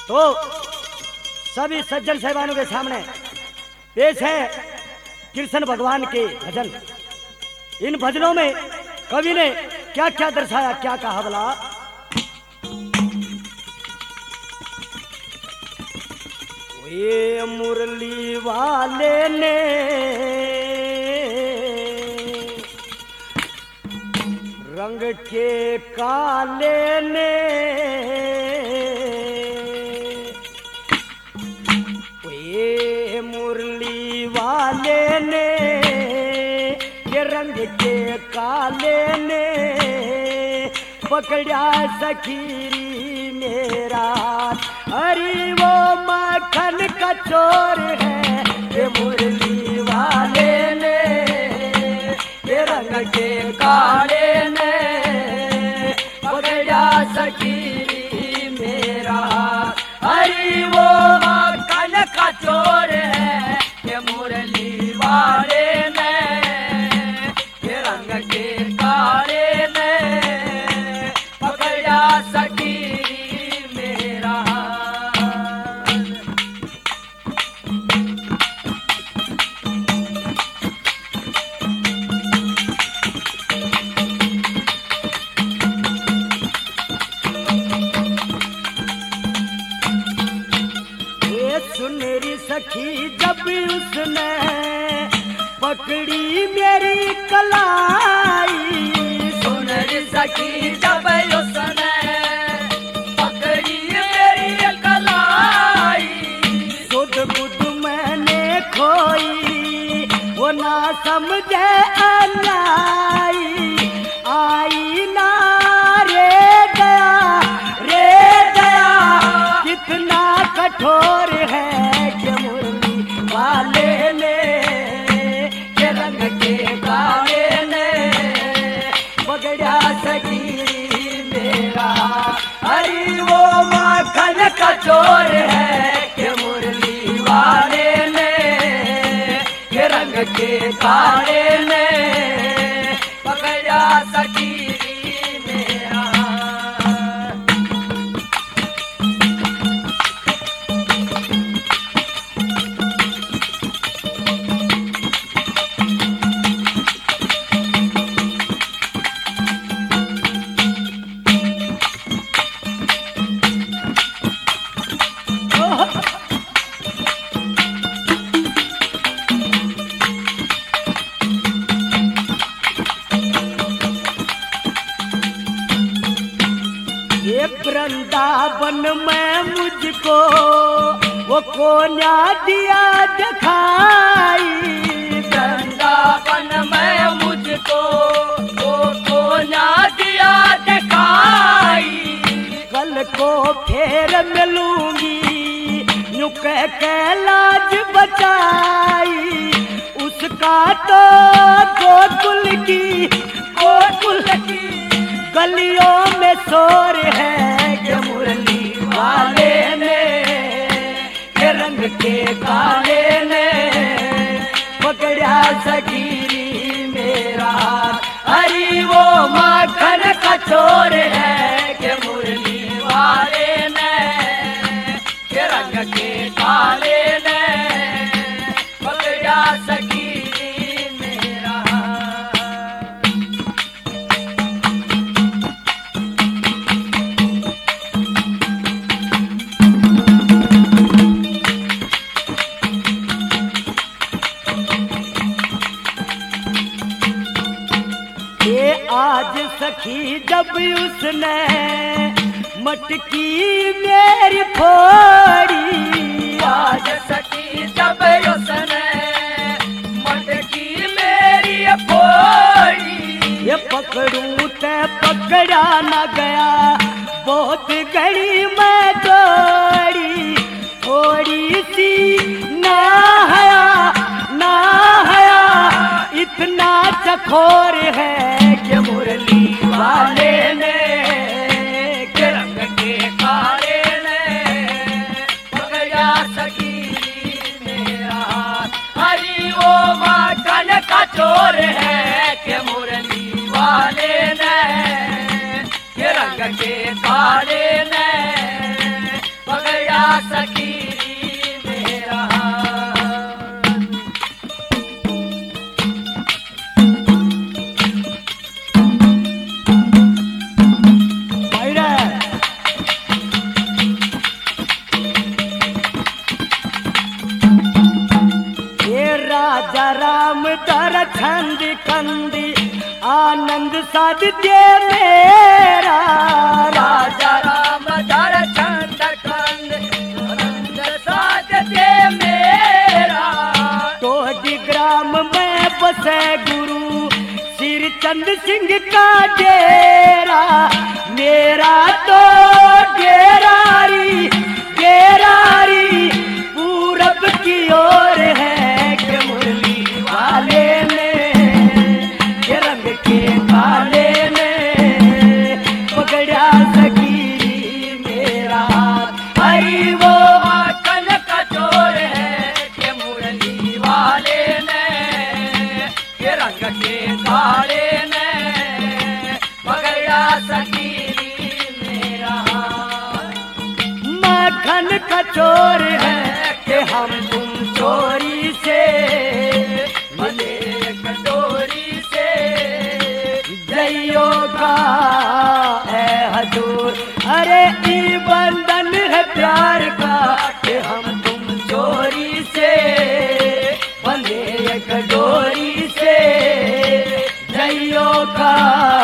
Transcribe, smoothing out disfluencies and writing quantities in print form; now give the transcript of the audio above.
तो सभी सज्जन साहिबानों के सामने पेश है कृष्ण भगवान के भजन। इन भजनों में कवि ने क्या क्या दर्शाया, क्या कहा भला। ये मुरली वाले ने रंग के काले ने ये मुरली वाले ने ये रंग के काले ने पकड़ा सखीरी मेरा, अरे वो माखन का चोर है ये मुरली वाले ने ये रंग के काले ने पकड़ा सखीरी मेरा, अरे वो माखन का चोर है ये मुरली वाले ने ये रंग के काले ने पकड़ा सखीरी मेरा। सुनरी सखी जब उसने पकड़ी मेरी कलाई, सुनरी सखी जब उसने पकड़ी मेरी कलाई, सुध बुध मैंने खोई वो ना समझे अन्याई, आई ना रे गया कितना कठोर है कि मुरली वाले ने ये रंग के काले ने पकड़ा सखीरी मेरा, अरे वो माखन का चोर है कि मुरली वाले ने ये रंग के काले ने पकड़ा सखीरी मेरा। वृंदावन में मुझको वो कोन्या दिया दिखाई, वृंदावन में मुझको वो कोन्या दिया दिखाई, कल को फिर मिलूंगी यूं कह के लाज बचाई, उसका तो गोकुल की गलियों में शोर है कि मुरली वाले ने ये रंग के काले ने पकड़ा सखीरी मेरा, अरे वो माखन का चोर है कि मुरली वाले ने ये रंग के काले ने पकड़ा सखीरी मेरा। आज सखी जब उसने मटकी मेरी फोड़ी, आज सखी जब उसने मटकी मेरी फोड़ी, ये पकड़ूं ते पकड़ा न गया बहुत घड़ी मैं दौड़ी, थोड़ी सी ना हया इतना चखोर है कि मुरली वाले ने के रंग के काले ने पकड़ा सखीरी मेरा, हरी वो माखन का चोर है कि मुरली वाले ने के रंग के काले ने पकड़ा सकीरी मेरा राजा राम दर छंद कंदी आनंद साधते मेरा राजा राम दर छंद कंद आनंद साधते मेरा टोडी ग्राम में बसे गुरु सिर चंद सिंह का डेरा मेरा तो गेरारी गेरारी पूरब की ओर है वाले ने के रंग के काले ने पकड़ा सकीरी मेरा हरी वो माखन का चोर है के मुरली वाले ने के रंग के काले ने पकड़ा सकीरी मेरा माखन का चोर है कि हम तुम चोरी से कटोरी से जइयो का है हजूर अरे ई बंधन है प्यार का कि हम तुम चोरी से बंधे एक डोरी से जइयो का